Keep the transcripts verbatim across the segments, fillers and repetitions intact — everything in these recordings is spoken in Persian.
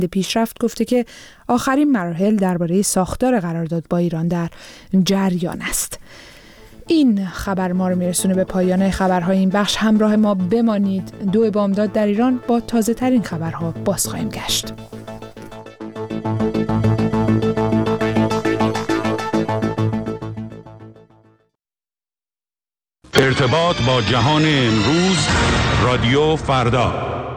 پیشرفت گفته که آخرین مراحل درباره ساختار قرارداد با ایران در جریان است. این خبر ما رو میرسونه به پایان خبرهای این بخش. همراه ما بمانید. دو بامداد در ایران با تازه ترین خبرها باز خواهیم گشت. ارتباط با جهان امروز، رادیو فردا.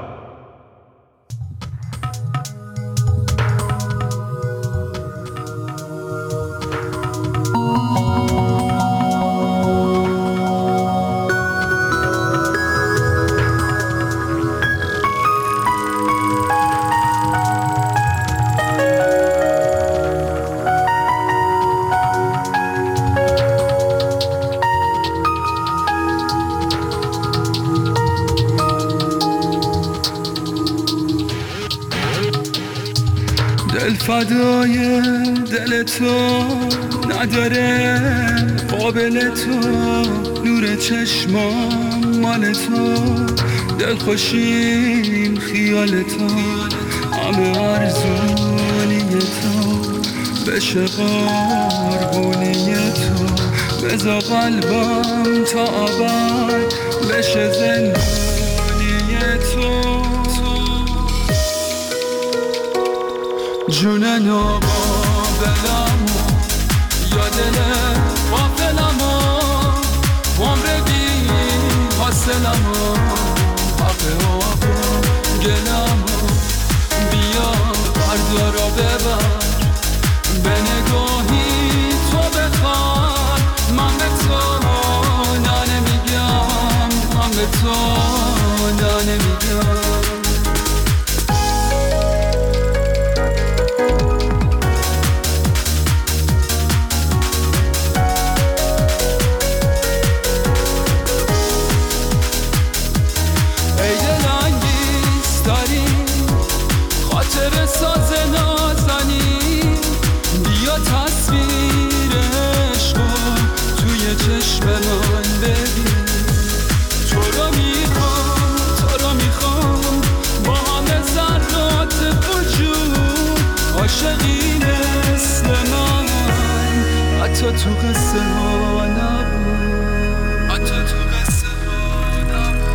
دل فدای دل تو نداره قابل تو، نور چشمام مال تو، دل خوشیم خیال تو، همه ارزونی تو بشه قربونی تو، بذار قلبم تا ابد بشه زندونی تو. جون ناقابلمو یا دل غافلمو، عمر بی حاصلمو، حق آقا گلمو، بیا فردا را ببر، به نگاهی تو بخواد، من به تو نه نمیگم، من به تو نه نمیگم. ساز نازنی بیا تصویر عشقو توی چشم من ببین، تو رو میخوام تو رو میخوام با همه ذرات وجود، عاشقی مثل من حتی تو قصه ها نبود، حتی تو قصه ها نبود.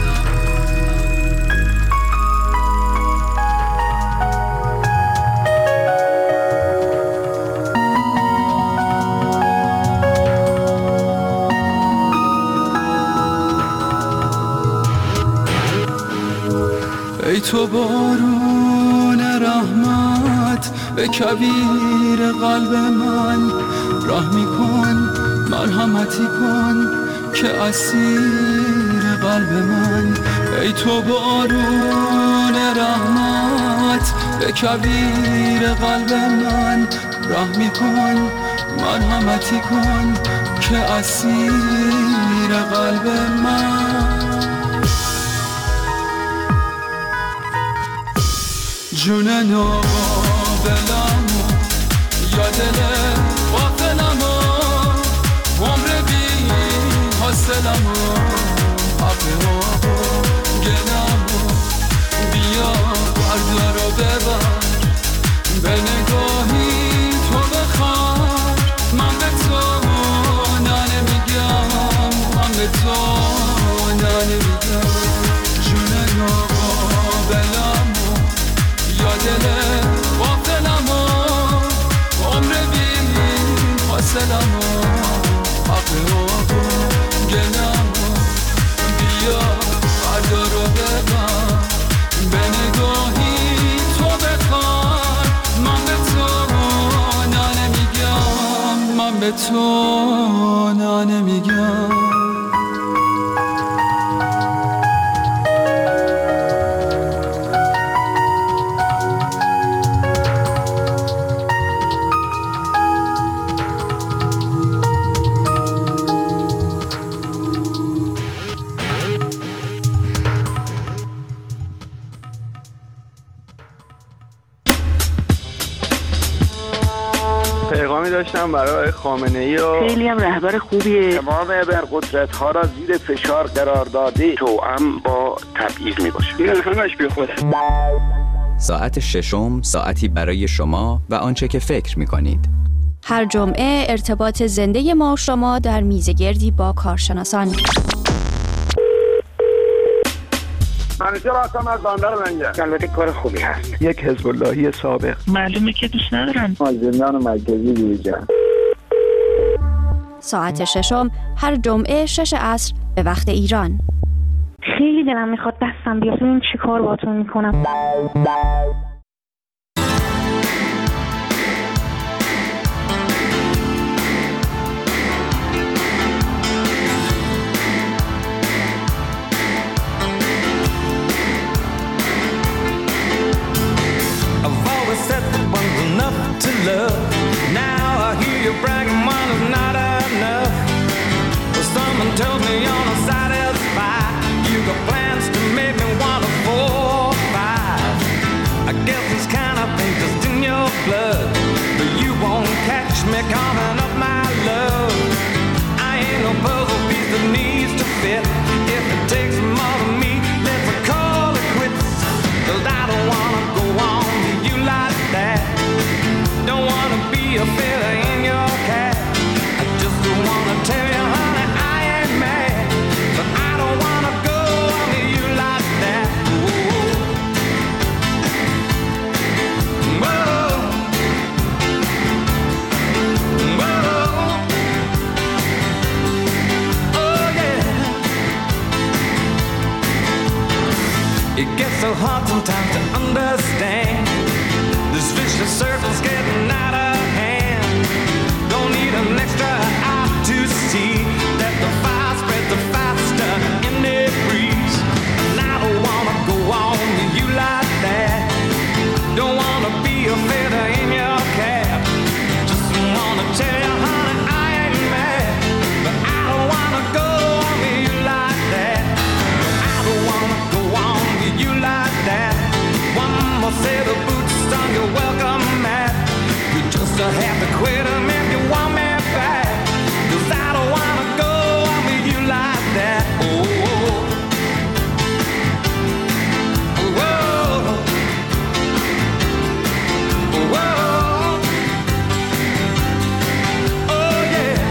ای تو بارون رحمت به کبیر قلب من، رحمی کن مرحمتی کن که اسیر قلب من. ای تو بارون رحمت به کبیر قلب من، رحمی کن مرحمتی کن که اسیر قلب من. جون ناقابلمو یا دل غافلمو، عمر بی حاصلمو، حق آقا گلمو، بیا فردا رو ببر، به نگاهی تو بخواد، من به تو نه نمیگم، من به تو نه نمیگم. جون ناقابلمو یا دل غافلمو، عمر بی حاصلمو، حق آقا گلمو، بیا فردا رو ببر، به نگاهی تو بخواد، من به تو نه نمیگم، من به تو نه نمیگم. پیغامی داشتم برای خامنه‌ای و خیلی هم رهبر خوبیه. تمام ابرقدرت ها را زیر فشار قرار داده، توأم با تبعیض می باشه. این همش بی خوده. ساعت ششم ساعتی برای شما و آنچه که فکر می‌کنید. هر جمعه ارتباط زنده ما و شما در میزگردی با کارشناسان. منیجر هستم از بندر منجر. البته کار خوبی هست. یک حزب اللهی سابق. معلومه که دوست ندارم. زندان مرکزی دیویژن. ساعت ششم هر جمعه شش عصر به وقت ایران. خیلی دلم میخواد دستم بیاد ببینم چی کار باهاتون میکنم. Love. Now I hear you bragging one is not enough. Well, someone tells me you're not satisfied. You got plans to make me want a four or five. I guess this kind of thing just in your blood, but you won't catch me coming up my love. I ain't no puzzle piece that needs to fit. If it takes more than me, let's call it quits. 'Cause I don't wanna go on with you like that. Don't wanna be a feather in your cap. I just don't wanna tell you, honey, I ain't mad, but I don't wanna go on with you like that. Whoa. Whoa. Whoa. Oh yeah. It gets so hard sometimes to understand. This vicious circle's getting out of hand. Don't need an extra eye to see that the fire spreads the faster in the breeze. And I don't wanna go on with you like that. Don't wanna be a feather in your cap. Just wanna tell you, honey, I ain't mad, but I don't wanna go on with you like that. I don't wanna go on with you like that. One more set of boots on your welcome mat. You just have to quit them if you want me back. 'Cause I don't wanna go on with you like that. Oh, whoa. Whoa. Oh, yeah.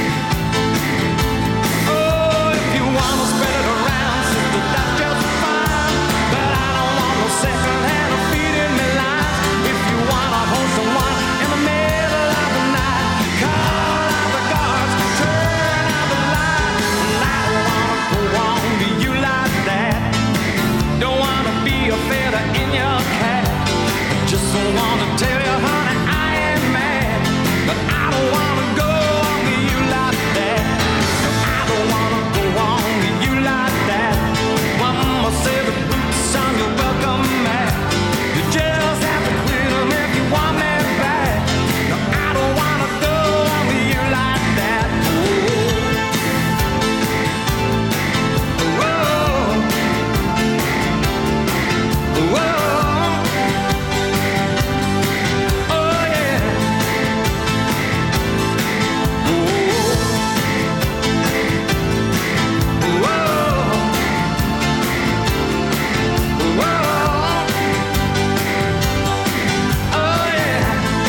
Oh, if you wanna spread it around, sister, that's just fine. But I don't want no second hand of feeding me lies. If you wanna hold someone in the middle of the night, call out the guards, turn out the light. And I don't wanna go on to you like that. Don't wanna be a feather in your cap. Just don't wanna tell you, honey, I ain't mad, but I don't wanna go on to you like that. I don't wanna go on to you like that. One more set of boots on your welcome mat. You just have to quit them if you want me back. No, I don't wanna go on with you like that. Whoa. Whoa. Whoa. Oh, yeah. Whoa. Whoa. Whoa. Oh, yeah.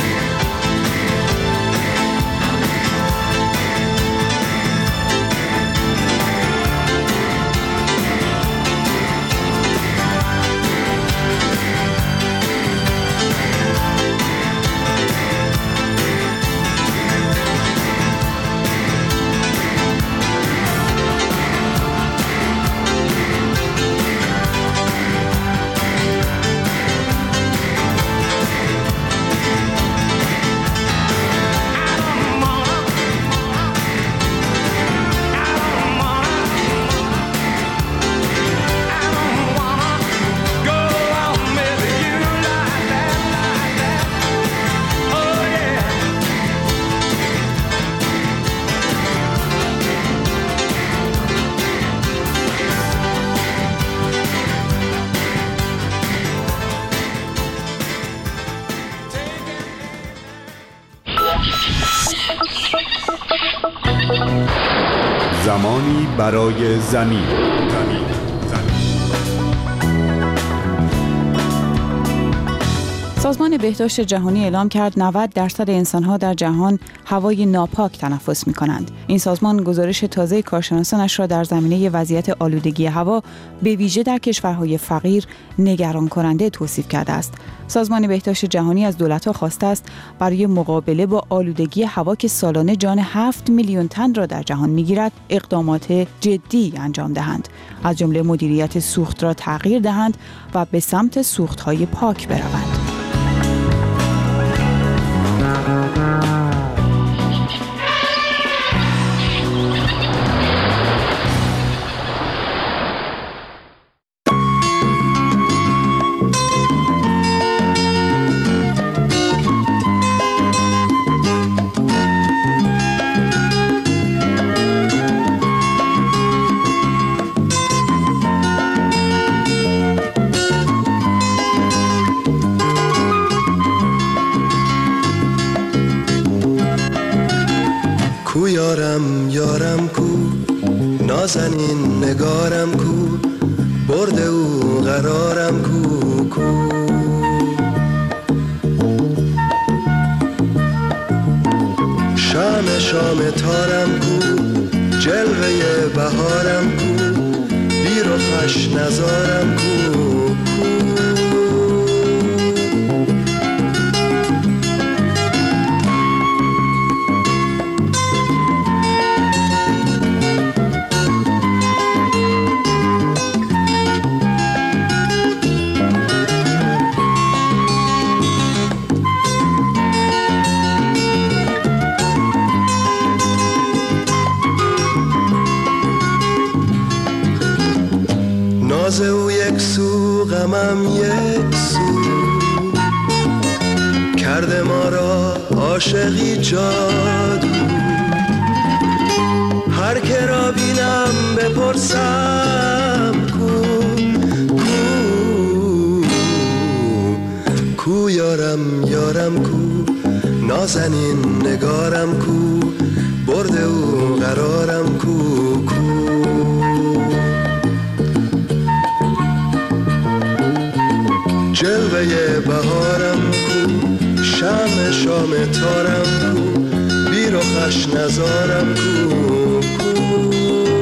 زمانی برای زمین. سازمان بهداشت جهانی اعلام کرد نود درصد انسان‌ها در جهان هوای ناپاک تنفس می‌کنند. این سازمان گزارش تازه کارشناسانش را در زمینه وضعیت آلودگی هوا به ویژه در کشورهای فقیر نگران کننده توصیف کرده است. سازمان بهداشت جهانی از دولت‌ها خواسته است برای مقابله با آلودگی هوا که سالانه جان هفت میلیون تن را در جهان می‌گیرد، اقدامات جدی انجام دهند. از جمله مدیریت سوخت را تغییر دهند و به سمت سوخت‌های پاک بروند. کو یارم یارم کو نازنین نگارم کو برده او قرارم کو کو شام شام تارم کو جلوه بهارم کو بی رخش نزارم کو کو ناز او یک سو غمم یک سو کرده ما را عاشقی جادو هر که را بینم بپرسم کو کو کو یارم یارم کو نازنین نگارم کو برده او قرارم کو کو جلوه بهارم کو شم شام تارم کو بی رخش نزارم کو کو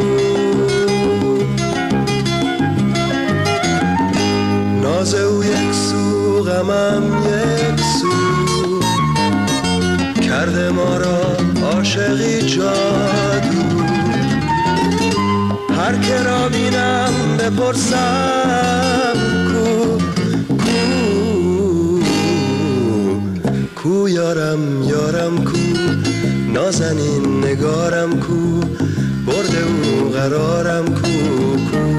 ناز او یک سو غمم یک سو کرده ما را عاشقی جادو هر که را بینم بپرسم کو کو یارم یارم کو نازنین نگارم کو برده او قرارم کو کو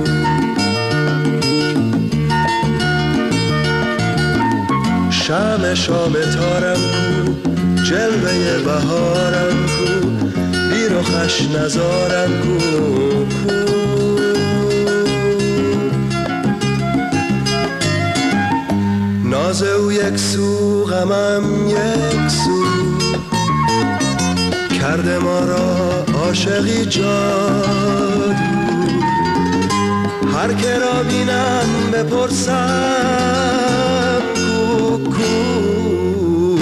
شم شام تارم کو جلوه بهارم کو بی رخش نزارم کو کو ناز او یک سو غمم یک سو کرده ما را عاشقی جادو هر که را بینم بپرسم کو کو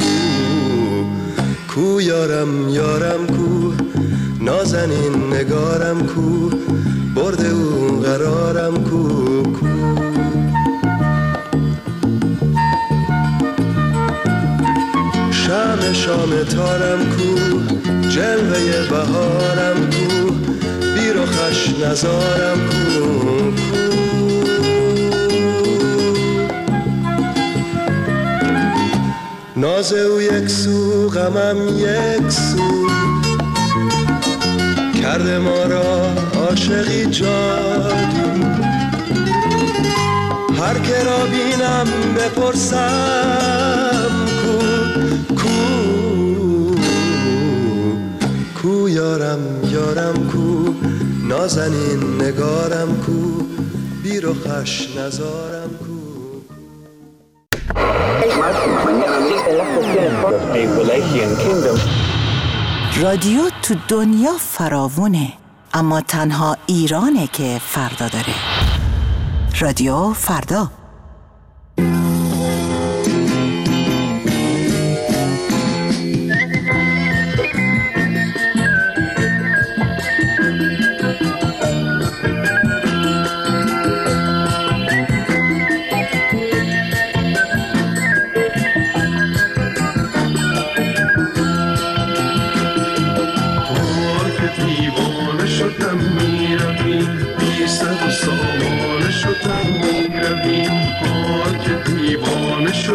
کو یارم یارم کو نازنین نگارم کو برده او قرارم کو کو شم شام تارم کو جلوه بهارم کو بی رخش نزارم کو ناز او یک سو غمم یک سو کرده ما را عاشقی جادو هر که را بینم بپرسم کو کو کو یارم یارم کو نازنین نگارم کو بی رخش نزارم کو رادیو تو دنیا فراوونه، اما تنها ایرانه که فردا داره. رادیو فردا.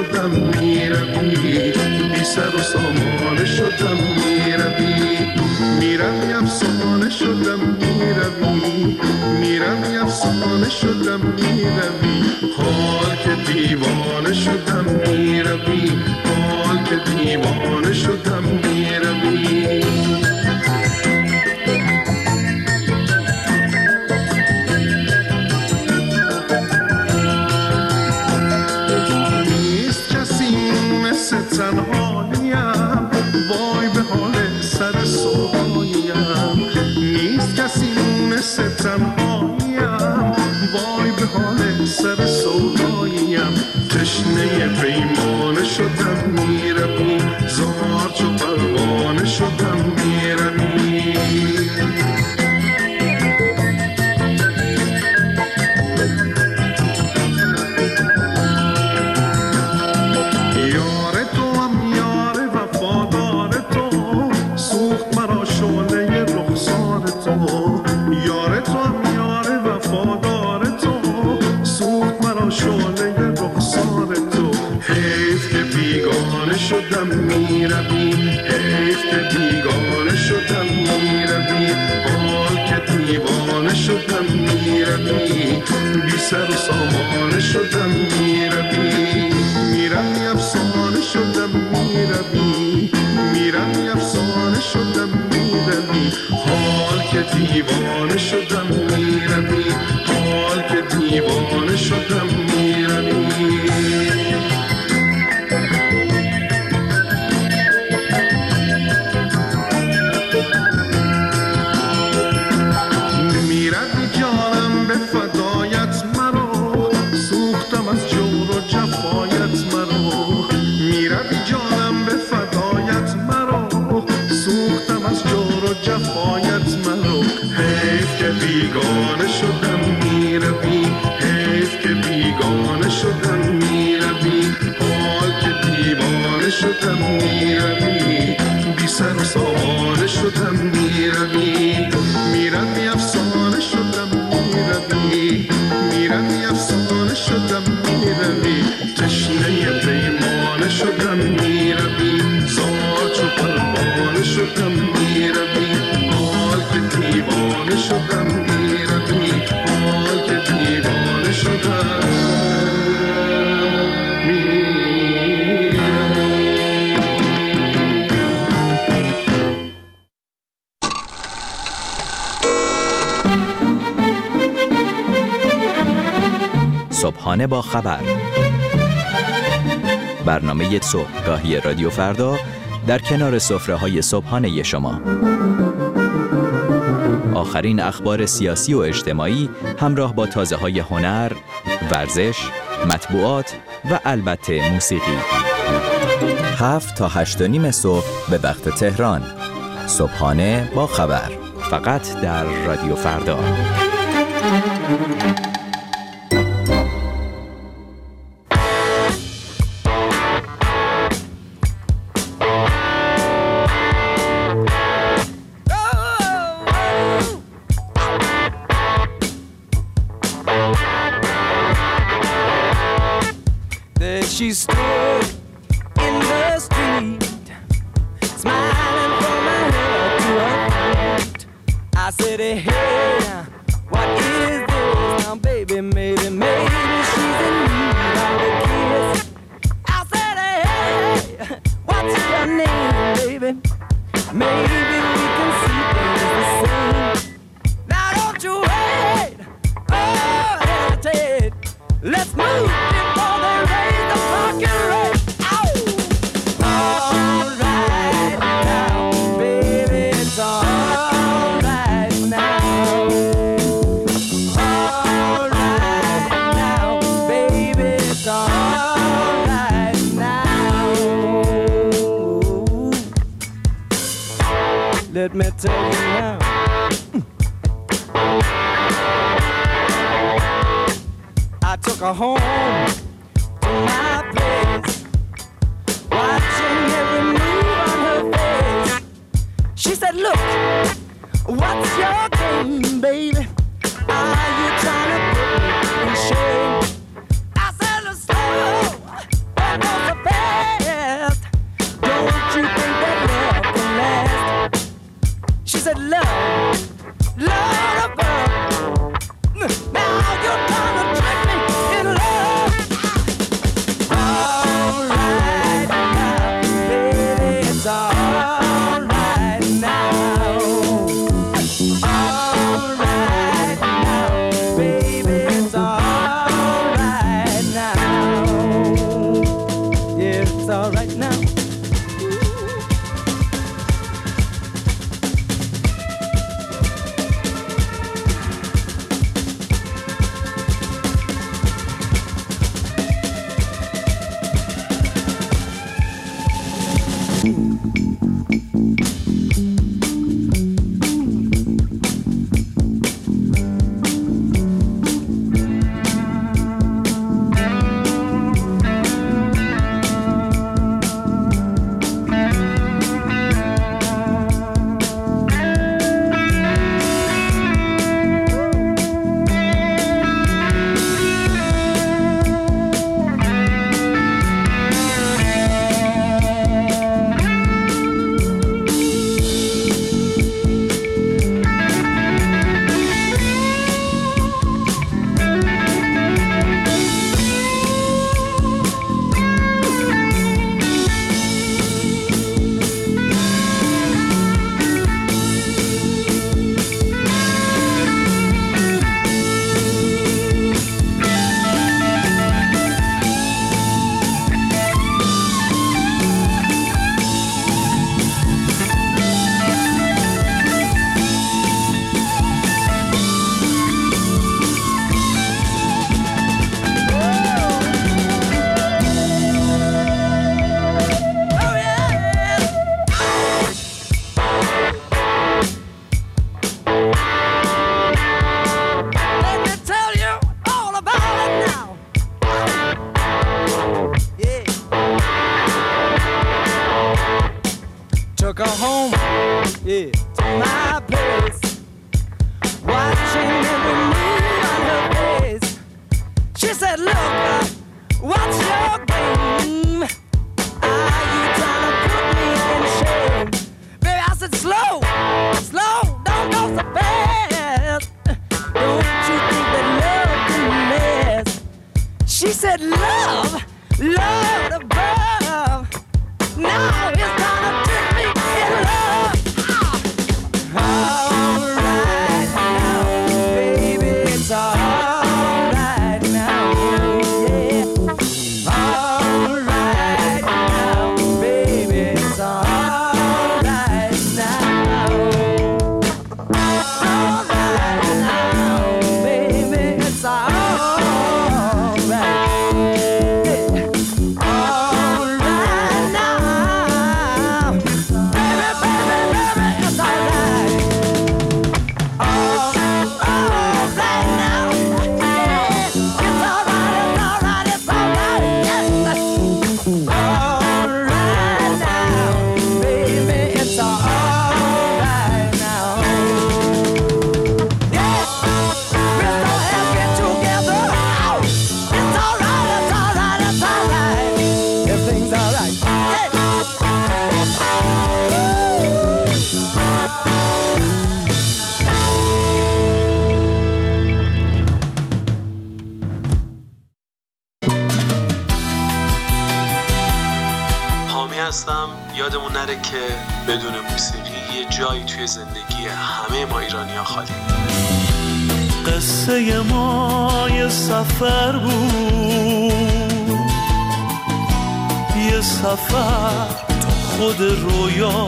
شدم میروی، بی سر و سامان شدم میروی، میروی افسانه شدم میروی، میروی افسانه شدم میروی، حال که دیوانه شدم میروی، حال که دیوانه شدم میروی. تنهاییم وای به حال سر سوهاییم، نیست کسی مثل تنهاییم وای به حال سر سوهاییم، تشنه پیمانه شدم میروی، زار چو پروانه شدم میروی. شدم میروی، حیف که بیگانه شدم میروی، حال که دیوانه شدم میروی، بی سر و سامانه شدم میروی، میروی افسانه شدم میروی، میروی افسانه شدم میروی، حال که دیوانه شدم میروی، حال که دیوانه شدم میروی. بیگانه شدم میروی، حیف که بیگانه شدم میروی، حال که دیوانه شدم میروی، بی سر و سامانه شدم میروی، میروی افسانه شدم میروی، میروی افسانه شدم میروی، تشنه پیمانه شدم میروی، زار چو پروانه شدم میروی، حال که دیوانه شدم میروی، حال که دیوانه شدم صبحانه با خبر، برنامه صبحگاهی رادیو فردا در کنار سفره‌های صبحانه شما. آخرین اخبار سیاسی و اجتماعی همراه با تازه‌های هنر، ورزش، مطبوعات و البته موسیقی. هفت تا هشت و نیم صبح به وقت تهران. صبحانه با خبر، فقط در رادیو فردا. She stood in the street, smiling from her head to her feet. I said, hey, what is this now, baby? Maybe, maybe she's in need of a kiss. I said, hey, what's your name, baby? Maybe we can see things the same. Now don't you wait, oh, hesitate. Let's move before they raise the fucking rate. All right now, baby, it's all right now. All right now, baby, it's all right now. Let me tell you now. I took her home to my place, watching every move on her face. She said, look, what's your game, baby? Are you trying to put me in shame? I said, slow, but no love, Lord above. Now you're gonna trick me in love. All right now, baby, it's all right now. All right now, baby, it's all right now. Yeah, it's all right now. Took her home, yeah, to my place, watching every move on her face. She said, look, uh, what's your game? Are you trying to put me in shame? Baby, I said, slow, slow, don't go so fast. Don't you think that love can mess? She said, love, love above. Now it's gonna trick me in love. All right now, baby, it's all right now, yeah. All right now, baby, it's all right now. All right now, baby, it's all right. یادمون نره که بدون موسیقی یه جایی توی زندگی همه ما ایرانی‌ها خالی. قصه ما یه سفر بود، یه سفر تو خود رویا.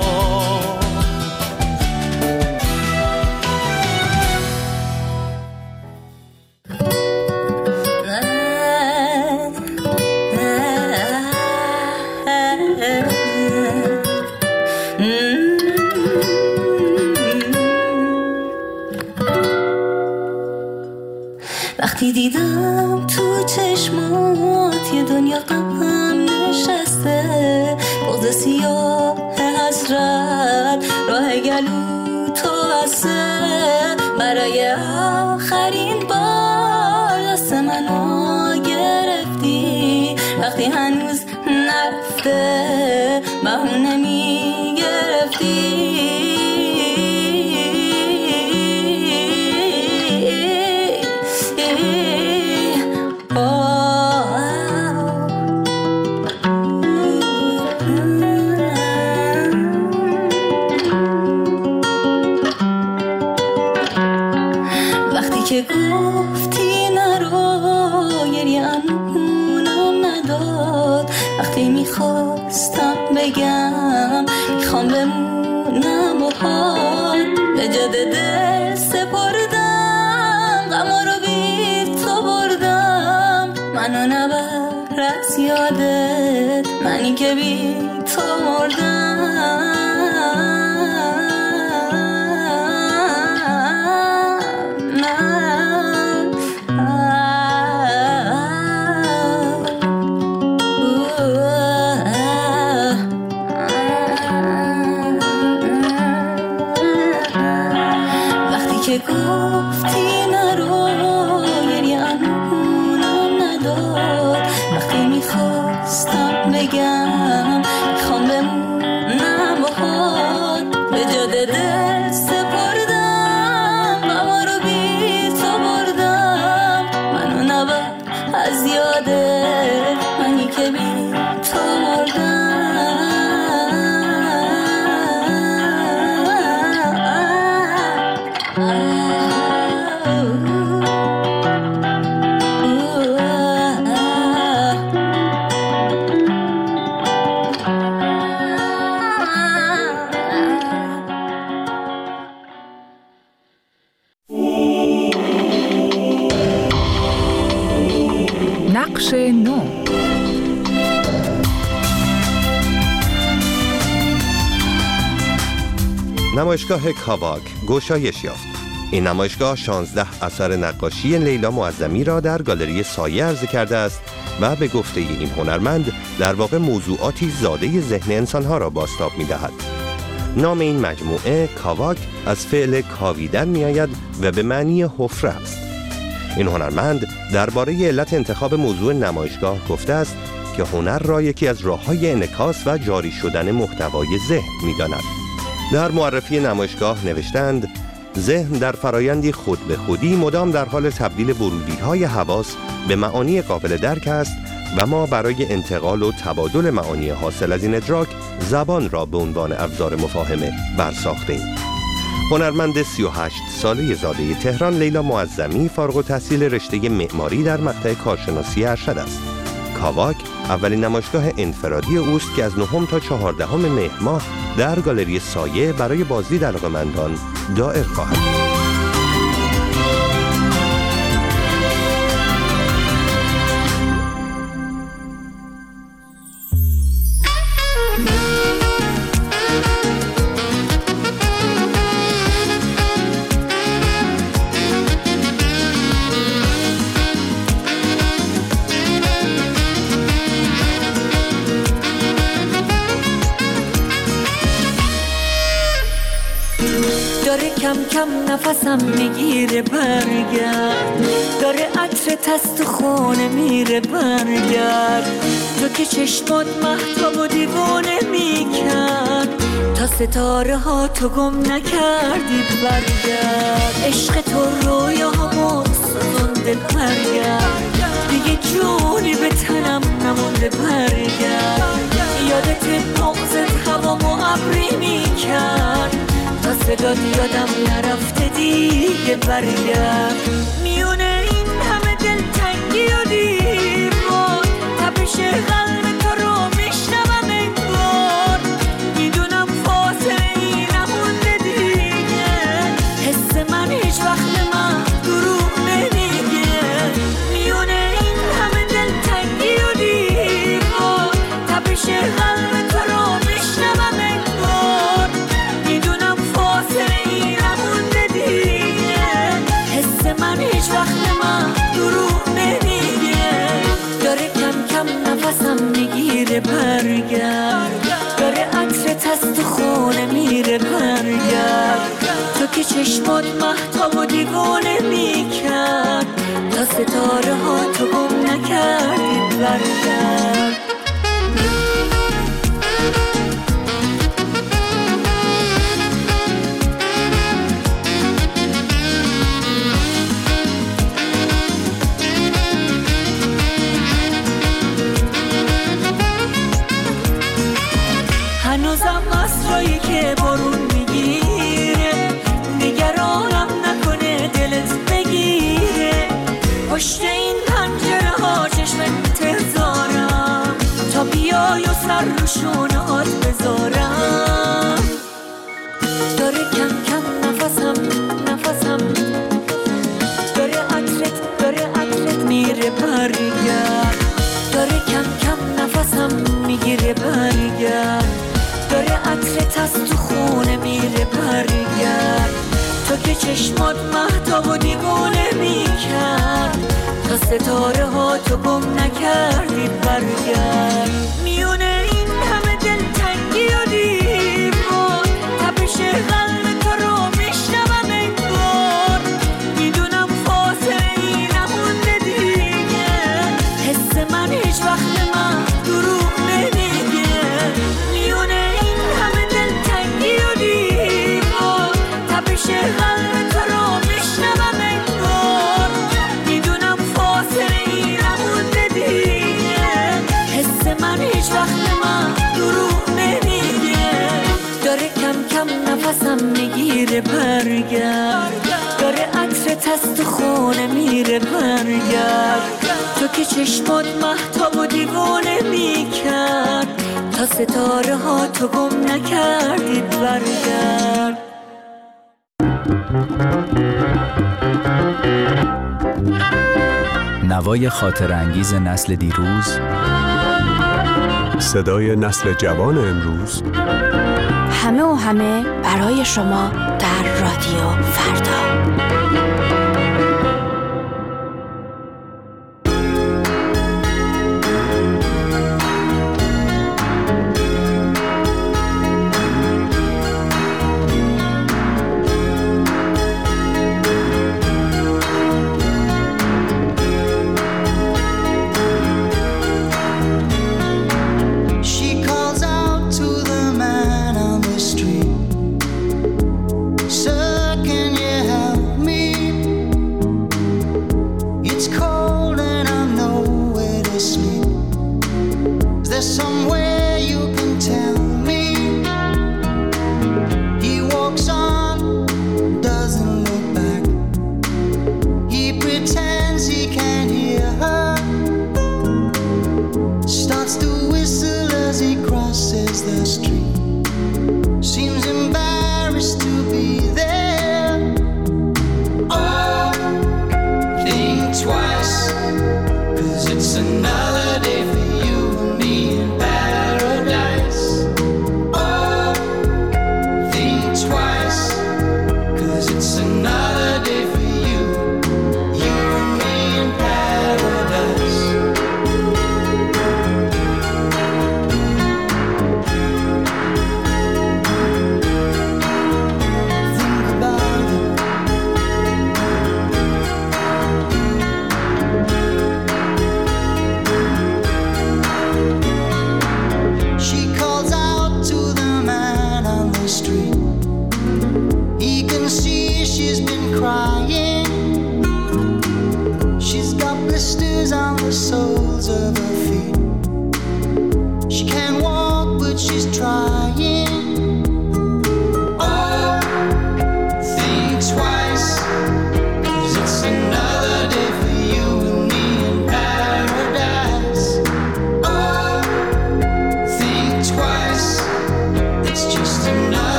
وقتی دیدم تو چشمات یه دنیا غم نشسته، بغض سیاه حسرت راه گلو تو بسته، برای آخرین بار دست منو گرفتی، وقتی هنوز نرفته بهونه می گرفتی. میخواستم بگم میخوام بمونم و حال به جد دل سپردم غما رو بی تو بردم منو نبر از یادت منی که بی تو مردم که گفتی نرو گریه امونم نداد وقتی میخواستم بگم میخوام بمونم و حال به جد دل سپردم غما رو بی تو بردم منو نبر از یادت منی که بی تو مردم نقش نو. نمایشگاه کاواک گشایش یافت. این نمایشگاه شانزده اثر نقاشی لیلا معظمی را در گالری سایه عرضه کرده است و به گفته این هنرمند در واقع موضوعاتی زاده ذهن انسانها را بازتاب می‌دهد. نام این مجموعه کاواک از فعل کاویدن می‌آید و به معنی حفره است. این هنرمند درباره علت انتخاب موضوع نمایشگاه گفته است که هنر را یکی از راه‌های انعکاس و جاری شدن محتوای ذهن می‌داند. در معرفی نمایشگاه نوشتند ذهن در فرایندی خود به خودی مدام در حال تبدیل ورودی‌های حواس به معانی قابل درک است و ما برای انتقال و تبادل معانی حاصل از این ادراک زبان را به عنوان ابزار مفاهمه برساخته‌ایم. هنرمند سی و هشت ساله زاده تهران لیلا معظمی فارغ التحصیل رشته معماری در مقطع کارشناسی ارشد است. کاواک اولین نمایشگاه انفرادی اوست که از نهم تا چهاردهم مهر ماه در گالری سایه برای بازدید علاقه‌مندان دایر خواهد بود. کم کم نفسم میگیره برگرد داره عطر تست خونه میره برگرد تو که چشمات مهتاب و دیوانه میکرد تا ستاره ها تو گم نکردی برگرد عشق تو رویاهامو سوزونده برگرد دیگه جونی به تنم نمونده برگرد یادت بغضت هوامو ابری میکرد تا صدات یادم نرفته دیگه برگرد میونه این همه دلتنگی و دیوار تپش قلب تو رو میشنوم انگار میدونم فاصله ای نمونده دیگه حس من هیچ وقت من دروغ نمیگه میونه این همه دلتنگی و دیوار تپش قلب تو رو میشنوم انگار میدونم فاصله ای نمونده دیگه حس من هیچ وقت من دروغ نمیگه داره کم کم نفسم میگیره برگرد داره عطر تست خونه میره برگرد تو که چشمات مهتاب و دیوانه میکرد تا ستاره ها تو گم نکردی برگرد هنوزم عصرایی که بارون میگیره نگرانم نکنه دلت بگیره پشت این پنجره ها چشم انتظارم تا بیای و سر رو شونهات بذارم. داره کم کم نفسم نفسم داره عطرت داره عطرت میره برگرد. داره کم کم نفسم میگیره برگرد. داره عطرت از تو خونه میره برگرد. تو که چشمات مهتاب و دیوونه میکرد تا ستاره ها تو گم نکردی برگرد. میونه این همه دلتنگی و دیوار تپش قلب تو رو میشنوم انگار. میدونم فاصله ای نمونده دیگه. حس من هیچ وقت من دروغ نمیگه. میونه این همه دلتنگی و دیوار تپش قلب تو رو میشنوم انگار. میدونم فاصله ای نمونده دیگه. حس من هیچ وقت من دروغ نمیگه. داره کم کم نفسم میگیره برگرد. داره عطرت از تو خونه میره برگرد. تو که چشمات مهتاب و دیوانه میکرد تا ستاره ها تو گم نکردید برگرد. نوای خاطر انگیز نسل دیروز، صدای نسل جوان امروز، همه و همه برای شما در رادیو فردا.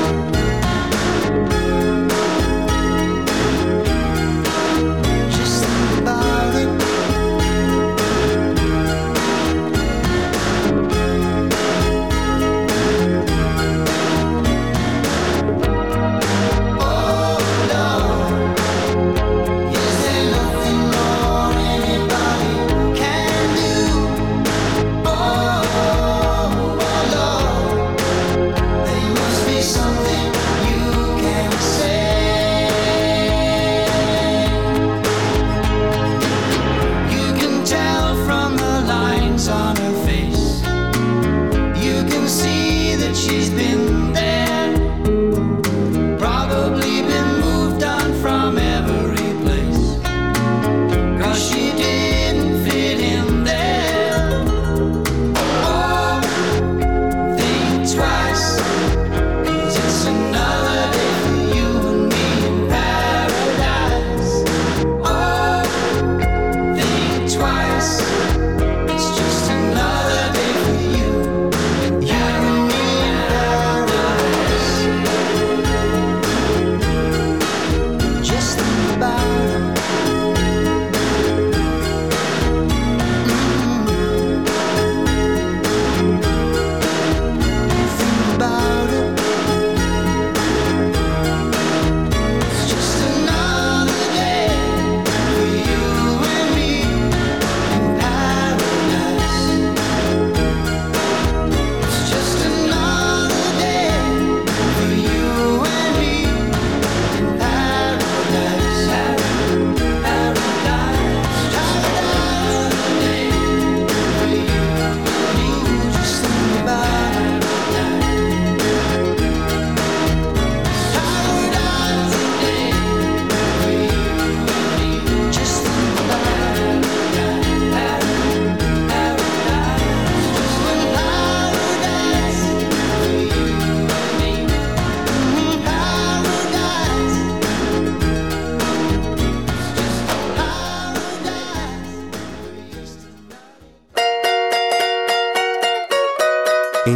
Just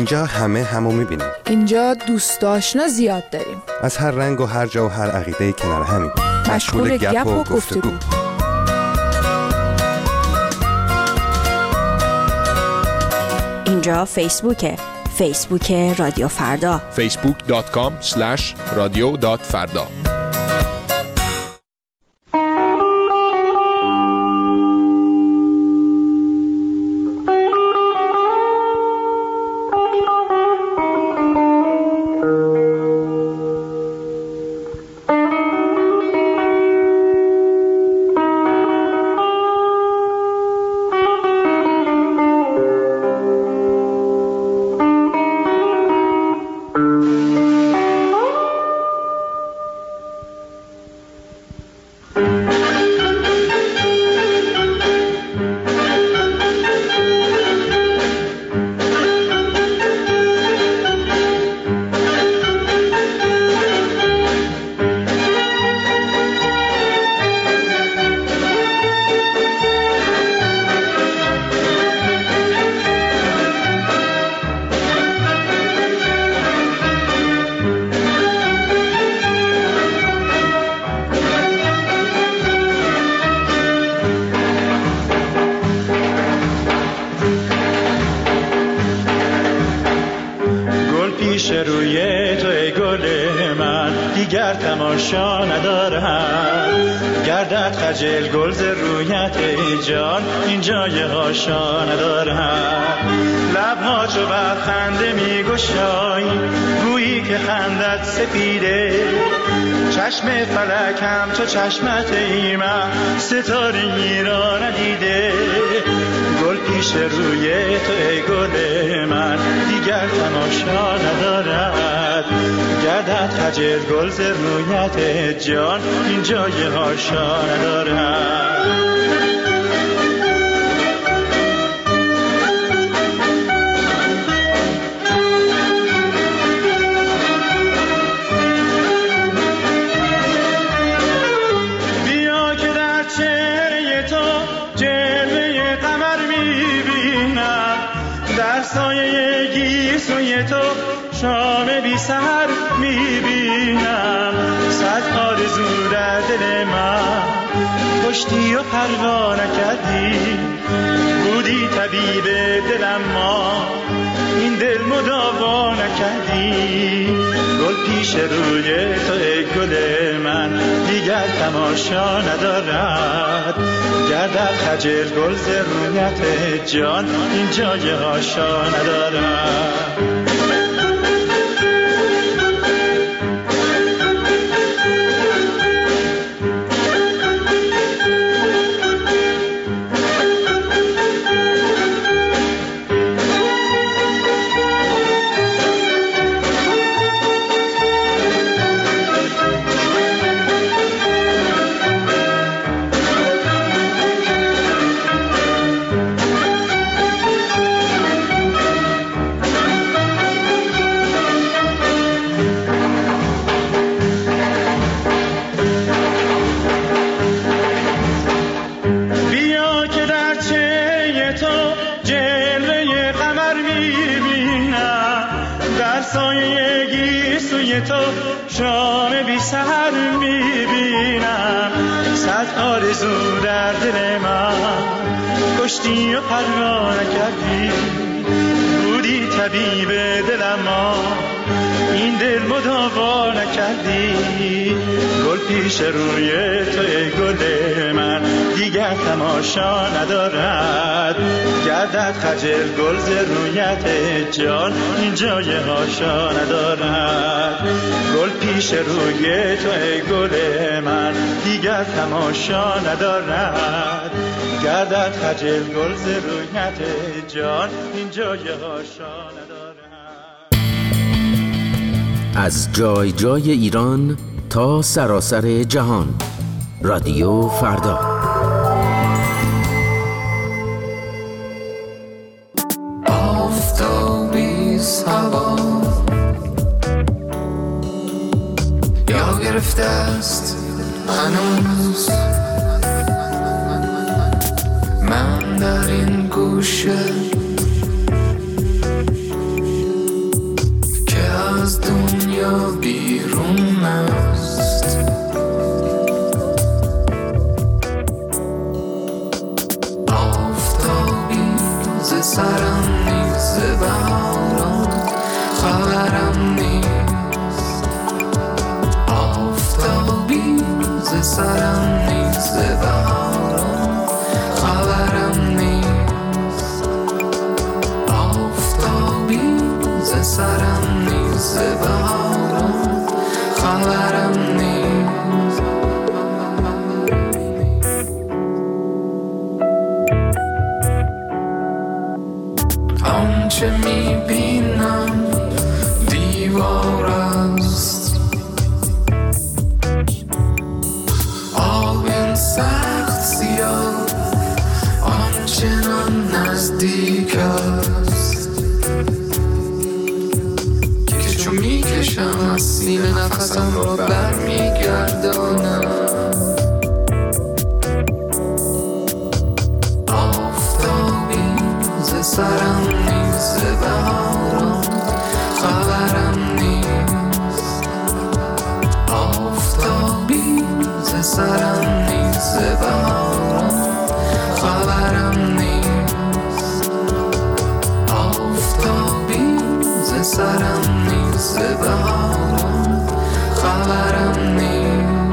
اینجا همه همو میبینیم. اینجا دوست آشنا زیاد داریم. از هر رنگ و هر جا و هر عقیده کنار همیم. مشغول گپ و گفتگو. اینجا فیسبوکه. فیسبوک رادیو فردا. فیسبوک دات کام اسلش رادیو دات فردا. روی تو ای گل من دیگر تماشا ندارم، گردد خجل گل ز رویت ای جان این جای هاشا ندارم. لبها چو بر خنده می گشایی گویی که خندت سپیده، چشم فلکم چو چشمت ای من ستاره‌ای را ندیده. گل پیش روی تو ای گل من دیگر تماشا ندارد، گردد خجل گل ز رویت جان این جای هاشا ندارد. سایه گیسوی تو شام بی سحر میبینم، صد آرزو در دل من کشتی و پروا نکردی، بودی طبیب دلم ما این دل مداوا نکردی. گل پیش روی تو ای گل من دیگر تماشا ندارد، گردد خجل گل ز رویت جان این جای هاشا ندارد. تو شام بی سحر میبینم، صد آرزو در دل من کشتی و پروا نکردی، بودی طبیب دلم ما این دل مداوا نکردی. گل پیش روی تو ای گل من دیگر تماشا ندارد، گردد خجل گل ز رویت جان این جای هاشا ندارد. گل پیش روی تو ای گل من دیگر تماشا ندارد، گردد خجل گل ز رویت جان این جای هاشا ندارد. از جای جای ایران تا سراسر جهان، رادیو فردا. آفتابی سبا یا گرفته است هنوز، من در این گوشه سخت سیاه آنچنان نزدیک است که چون میکشم از سینه نفسم را برمیگردانم. آفتابی ز سرم نیز بهارم خبرم نیست. آفتابی ز سرم نیز بهارم خبرم نیست. آفتابی ز سرم نیز بهارم خبرم نیست.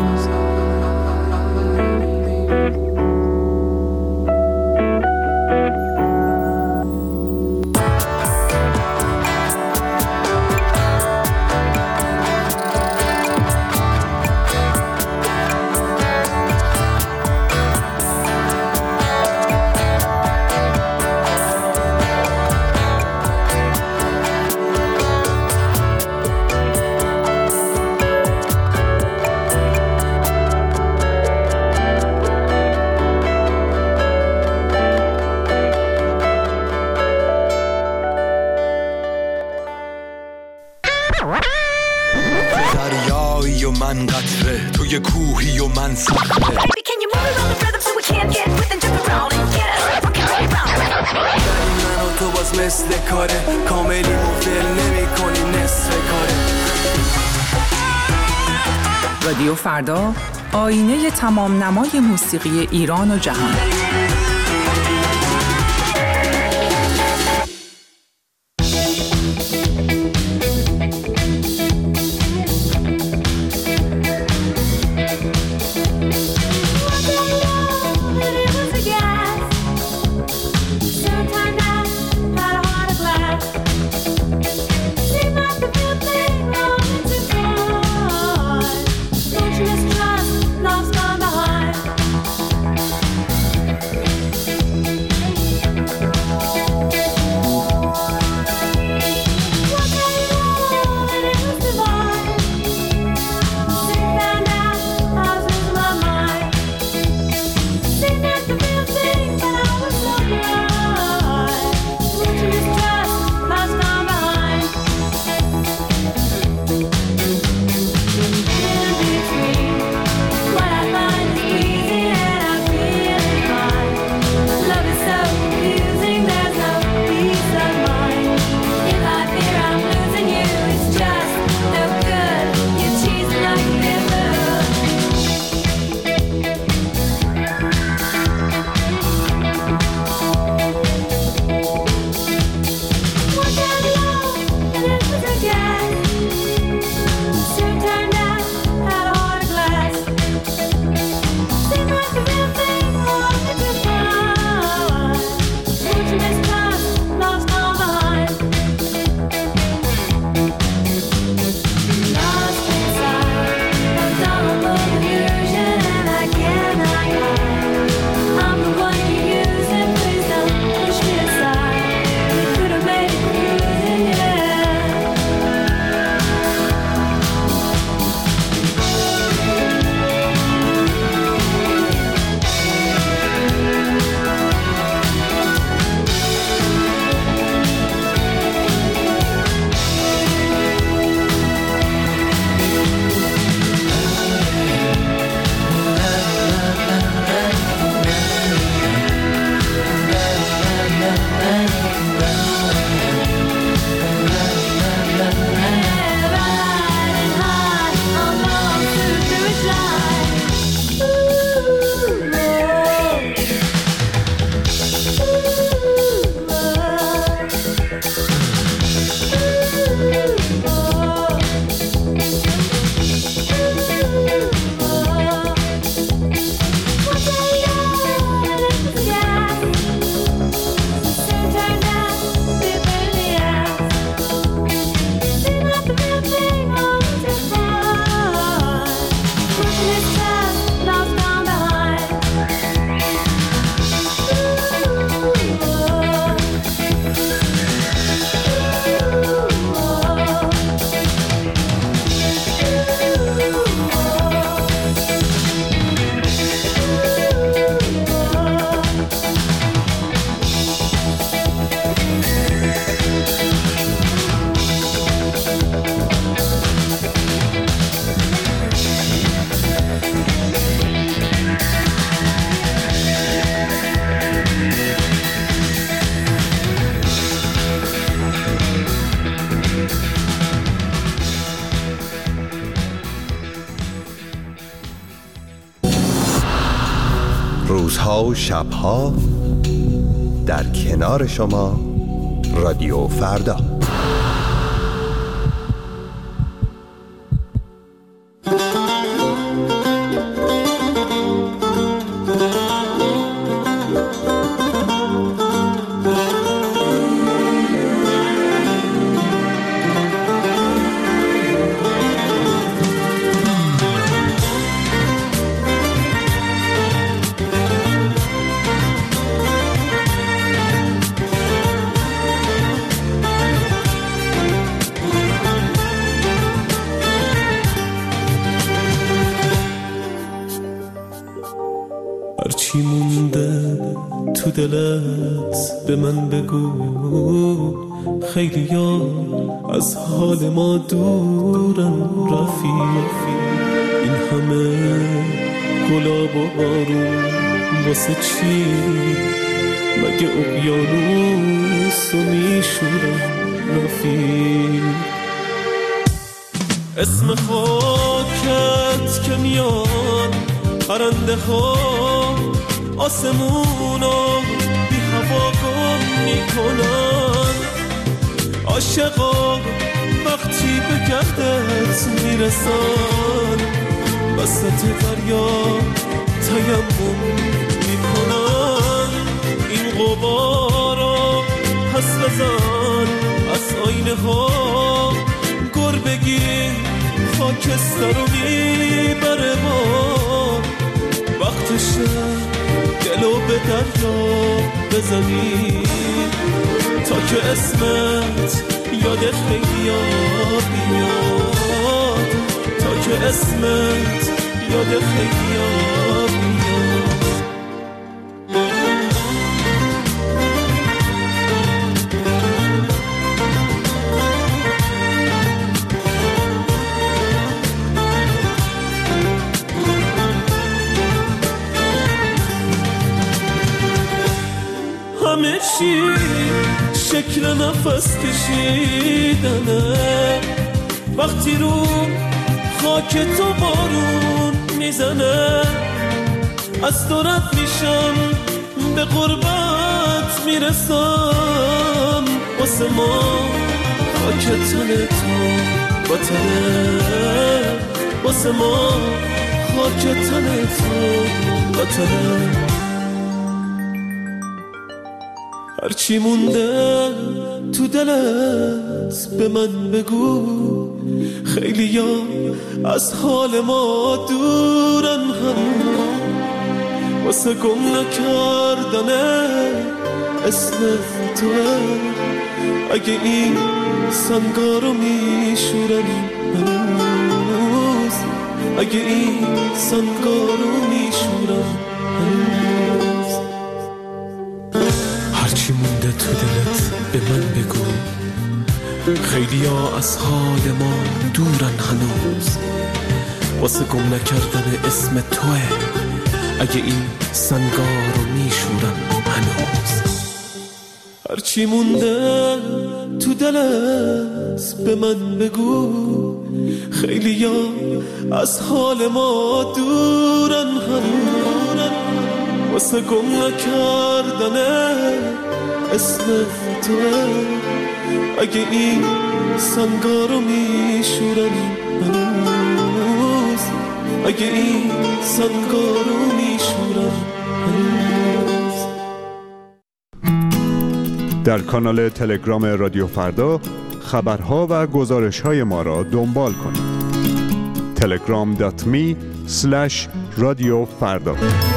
دریایی و من قطره، توی کوهی و من صخره. من و تو باز مثل کاره، کاملی مفل نمی کنی نصف کاره. رادیو فردا، آینه تمام نمای موسیقی ایران و جهان. روزها و شبها در کنار شما رادیو فردا. هرچی مونده تو دلت به من بگو، خیلی ها از حال ما دورن رفیق. این همه گلاب و بارون واسه چی؟ مگه اقیانوس رو میشورن رفیق. اسم خاکت که میان پرنده ها آسمونو بی هوا گم میکنن. عاشقا وقتی به گردت میرسن وسط دریا تیمم میکنن. این غبارا پس بزن از آینه ها، گربگی خاکستر رو میبره ما. وقتشه دلو به دریا بزنی تا که اسمت یاد خیلی ها بیاد، تا که اسمت یاد خیلی ها بیاد. همه چی شکل نفس کشیدنه، وقتی رو خاک تو بارون میزنه. از تو رد میشم به قربت میرسم، واسه ما خاک تن تو وطنه، واسه ما خاک تن تو وطنه. هرچی مونده تو دلت به من بگو، خیلی یا از حال ما دورن هم. واسه گم نکردنه اسم توه، اگه این سنگارو میشورن هنوز، اگه این سنگارو میشورن هنوز. هرچی مونده تو دلت به من بگو، خیلی ها از حال ما دورن هنوز. واسه گم نکردن اسم توه، اگه این سنگار رو میشورن هنوز. هرچی مونده تو دلت به من بگو، خیلی ها از حال ما دورن هنوز. واسه گم نکردن اسم توه، اگه این سنگارو میشورن هنوز، اگه این سنگارو میشورن هنوز. در کانال تلگرام رادیو فردا خبرها و گزارش‌های ما را دنبال کنید. تلگرام دات می اسلش رادیو فردا.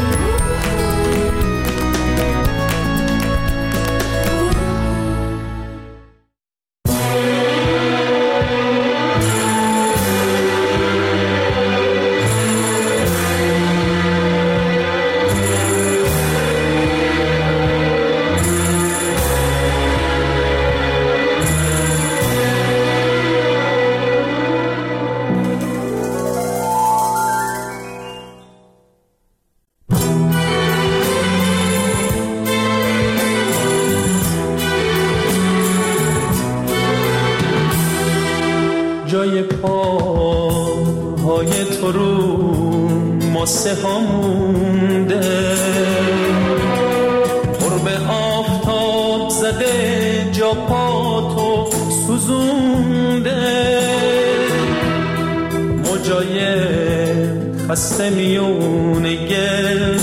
جای پاهای تو رو ماسه ها مونده، سوزونده موجای خسته میونه گل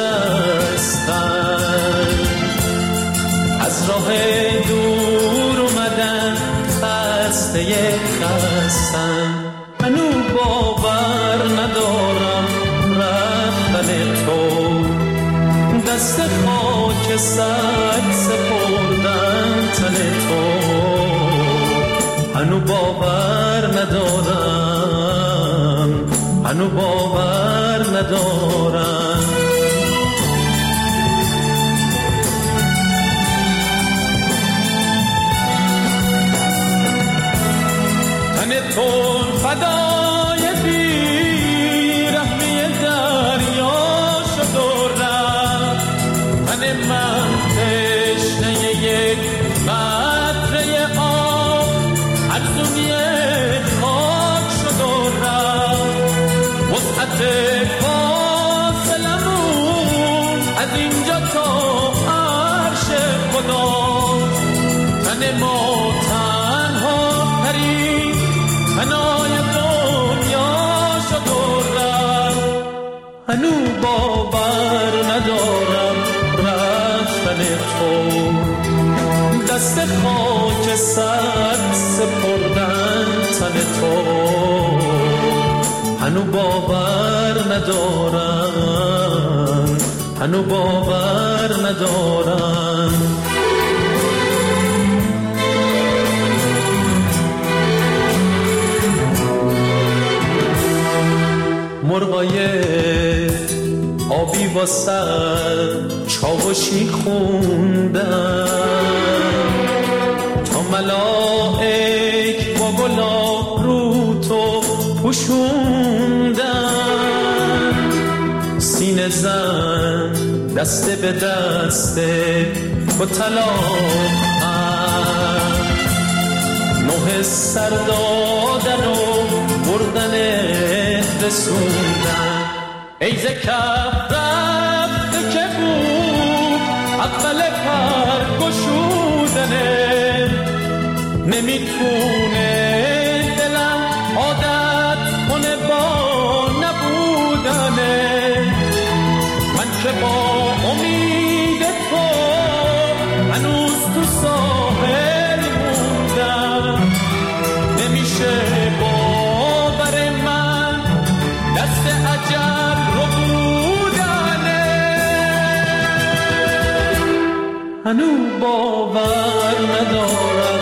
نشستن از راه دور اومدن خسته خستن منو باور ندارم رفتن تو دست خاک سگ سپردن تن تو منو باور ندارم منو باور ندارم تن تو فدای بیرحمی دریا شد و رفت تن من تشنه یک قطره آب ارزوی خاک شد و رفت وسعت فاصلمون از اینجا تا عرش خدا تن ما تنها ترین فنای دنیا شد و رفت هنو باور ندارم رفتن تو دست خاک سر سپردن تن تو هنو باور ندارم هنو باور ندارم مرغای آبی با سر چاوشی خوندن تا ملائک با گلاب رو تو پوشوندن سینه زن دسته به دسته با طلاق نوح سر دادن و بردن رسوندن ای ز کف رفته که بود اول پر گشودنه نمیتونه دلم عادت کنه با نبودنه من که با امید تو هنوز تو ساحل موندم نمیشه باور من دست عجب رو بودنه هنو باور ندارم